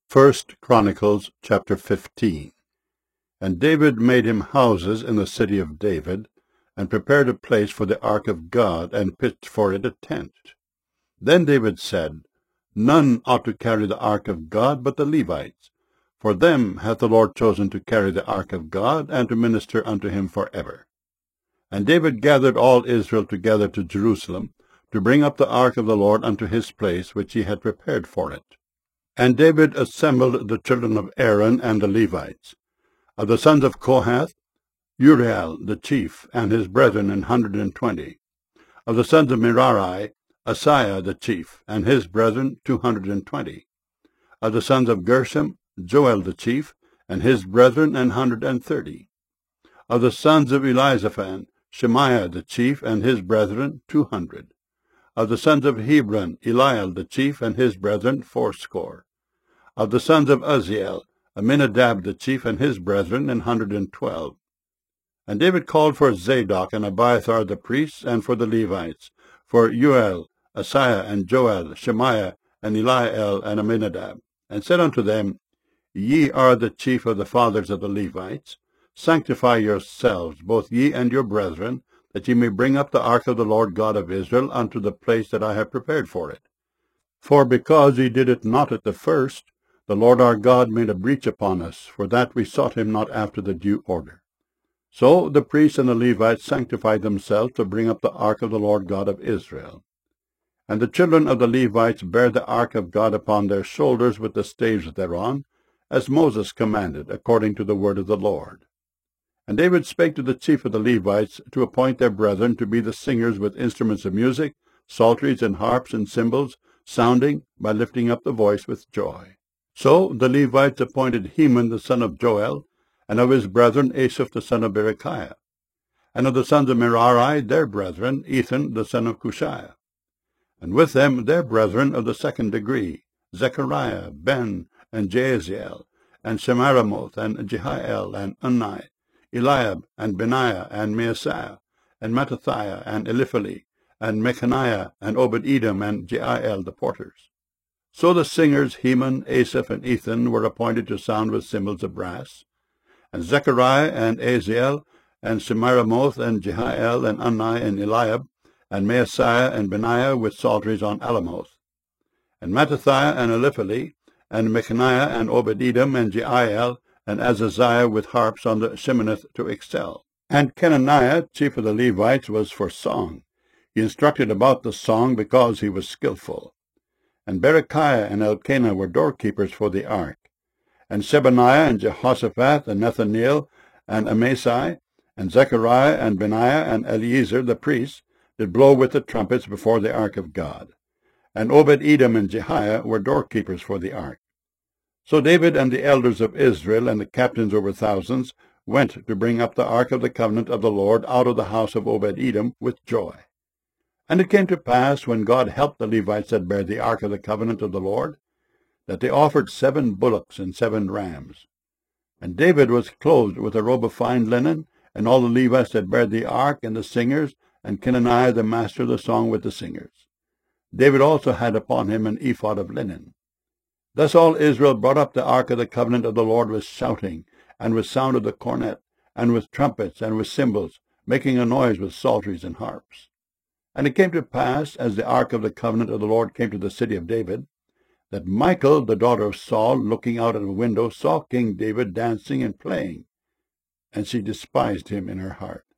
First Chronicles chapter 15. And David made him houses in the city of David, and prepared a place for the ark of God, and pitched for it a tent. Then David said, None ought to carry the ark of God but the Levites, for them hath the Lord chosen to carry the ark of God, and to minister unto him for ever. And David gathered all Israel together to Jerusalem, to bring up the ark of the Lord unto his place which he had prepared for it. And David assembled the children of Aaron and the Levites. Of the sons of Kohath, Uriel the chief, and his brethren 120. Of the sons of Merari, Asaiah the chief, and his brethren 220. Of the sons of Gershom, Joel the chief, and his brethren 130. Of the sons of Elizaphan, Shemaiah the chief, and his brethren 200. Of the sons of Hebron, Eliel the chief, and his brethren 80. Of the sons of Uzziel, Aminadab the chief, and his brethren 112. And David called for Zadok and Abiathar the priests, and for the Levites, for Uel, Asaiah, and Joel, Shemaiah, and Eliel, and Aminadab, and said unto them, Ye are the chief of the fathers of the Levites. Sanctify yourselves, both ye and your brethren, that ye may bring up the ark of the Lord God of Israel unto the place that I have prepared for it. For because ye did it not at the first, the Lord our God made a breach upon us, for that we sought him not after the due order. So the priests and the Levites sanctified themselves to bring up the ark of the Lord God of Israel. And the children of the Levites bare the ark of God upon their shoulders with the staves thereon, as Moses commanded, according to the word of the Lord. And David spake to the chief of the Levites to appoint their brethren to be the singers with instruments of music, psalteries and harps and cymbals, sounding by lifting up the voice with joy. So the Levites appointed Heman the son of Joel, and of his brethren Asaph the son of Berechiah. And of the sons of Merari their brethren Ethan the son of Cushiah. And with them their brethren of the second degree, Zechariah, Ben, and Jaasiel, and Shemiramoth, and Jehiel, and Unni, Eliab, and Benaiah, and Maaseiah, and Mattithiah, and Eliphali, and Mechaniah, and Obed-Edom, and Jeiel the porters. So the singers Heman, Asaph, and Ethan were appointed to sound with cymbals of brass. And Zechariah, and Aziel, and Shemiramoth, and Jehiel, and Unni, and Eliab, and Maaseiah, and Benaiah with psalteries on Alamoth. And Mattithiah, and Eliphali, and Mechaniah, and Obed-Edom, and Jeiel, and Azaziah with harps on the Sheminith to excel. And Kenaniah, chief of the Levites, was for song. He instructed about the song because he was skillful. And Berechiah and Elkanah were doorkeepers for the ark. And Shebaniah and Jehoshaphat and Nethaneel and Amasai and Zechariah and Benaiah and Eliezer the priests did blow with the trumpets before the ark of God. And Obed-Edom and Jehiah were doorkeepers for the ark. So David and the elders of Israel and the captains over thousands went to bring up the ark of the covenant of the Lord out of the house of Obed-Edom with joy. And it came to pass, when God helped the Levites that bare the ark of the covenant of the Lord, that they offered 7 bullocks and 7 rams. And David was clothed with a robe of fine linen, and all the Levites that bare the ark, and the singers, and Kenaniah the master of the song with the singers. David also had upon him an ephod of linen. Thus all Israel brought up the ark of the covenant of the Lord with shouting, and with sound of the cornet, and with trumpets, and with cymbals, making a noise with psalteries and harps. And it came to pass, as the ark of the covenant of the Lord came to the city of David, that Michal, the daughter of Saul, looking out at a window, saw King David dancing and playing, and she despised him in her heart.